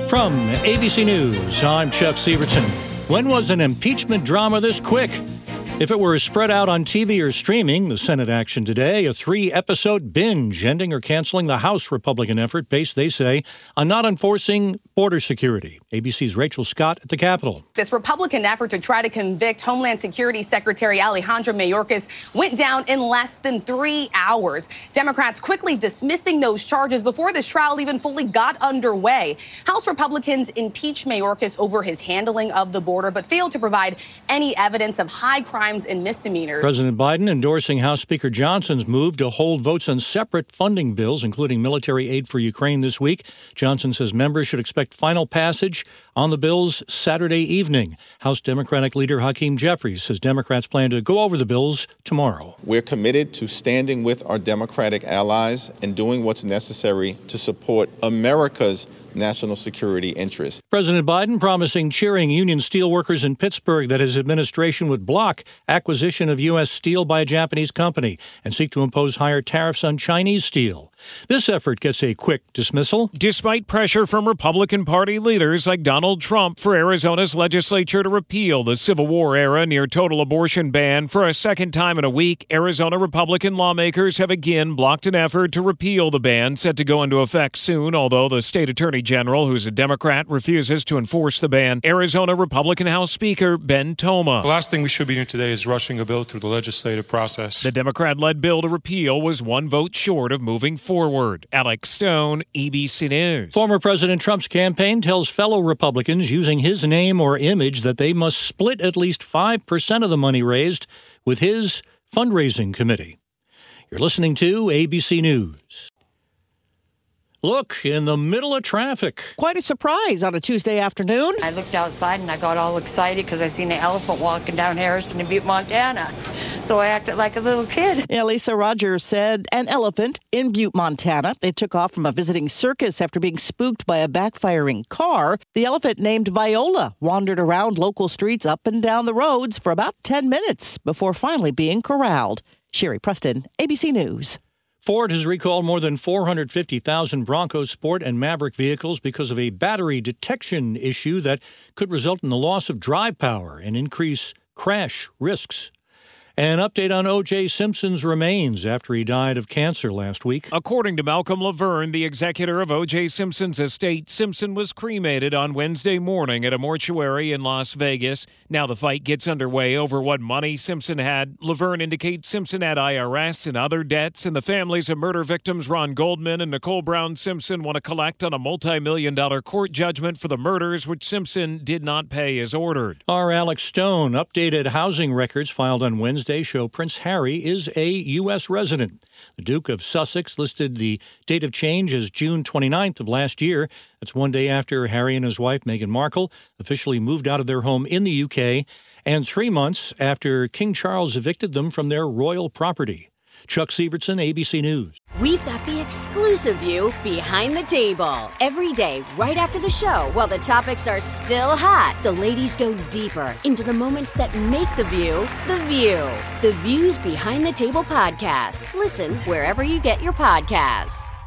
From ABC News, I'm Chuck Severson. When was an impeachment drama this quick? If it were spread out on TV or streaming, the Senate action today, a 3-episode binge, ending or canceling the House Republican effort based, they say, on not enforcing border security. ABC's Rachel Scott at the Capitol. This Republican effort to try to convict Homeland Security Secretary Alejandro Mayorkas went down in less than 3 hours. Democrats quickly dismissing those charges before this trial even fully got underway. House Republicans impeached Mayorkas over his handling of the border, but failed to provide any evidence of high crimes and misdemeanors. President Biden endorsing House Speaker Johnson's move to hold votes on separate funding bills, including military aid for Ukraine this week. Johnson says members should expect final passage on the bills Saturday evening. House Democratic leader Hakeem Jeffries says Democrats plan to go over the bills tomorrow. We're committed to standing with our Democratic allies and doing what's necessary to support America's national security interests. President Biden promising cheering union steelworkers in Pittsburgh that his administration would block acquisition of U.S. steel by a Japanese company and seek to impose higher tariffs on Chinese steel. This effort gets a quick dismissal. Despite pressure from Republican Party leaders like Donald Trump for Arizona's legislature to repeal the Civil War-era near-total abortion ban for a second time in a week, Arizona Republican lawmakers have again blocked an effort to repeal the ban set to go into effect soon, although the state attorney general, who's a Democrat, refuses to enforce the ban. Arizona Republican House Speaker Ben Toma. The last thing we should be doing today is rushing a bill through the legislative process. The Democrat-led bill to repeal was one vote short of moving forward. Alex Stone, ABC News. Former President Trump's campaign tells fellow Republicans using his name or image that they must split at least 5% of the money raised with his fundraising committee. You're listening to ABC News. Look, in the middle of traffic. Quite a surprise on a Tuesday afternoon. I looked outside and I got all excited because I seen an elephant walking down Harrison in Butte, Montana. So I acted like a little kid. Yeah, Lisa Rogers said an elephant in Butte, Montana. They took off from a visiting circus after being spooked by a backfiring car. The elephant, named Viola, wandered around local streets up and down the roads for about 10 minutes before finally being corralled. Sherry Preston, ABC News. Ford has recalled more than 450,000 Bronco Sport and Maverick vehicles because of a battery detection issue that could result in the loss of drive power and increase crash risks. An update on O.J. Simpson's remains after he died of cancer last week. According to Malcolm Laverne, the executor of O.J. Simpson's estate, Simpson was cremated on Wednesday morning at a mortuary in Las Vegas. Now the fight gets underway over what money Simpson had. Laverne indicates Simpson had IRS and other debts, and the families of murder victims Ron Goldman and Nicole Brown Simpson want to collect on a multi-million-dollar court judgment for the murders, which Simpson did not pay as ordered. Our Alex Stone updated housing records filed on Wednesday show Prince Harry is a U.S. resident. The Duke of Sussex listed the date of change as June 29th of last year. That's one day after Harry and his wife, Meghan Markle, officially moved out of their home in the U.K., and 3 months after King Charles evicted them from their royal property. Chuck Severson, ABC News. We've got the exclusive view behind the table. Every day, right after the show, while the topics are still hot, the ladies go deeper into the moments that make the View the View. The Views Behind the Table podcast. Listen wherever you get your podcasts.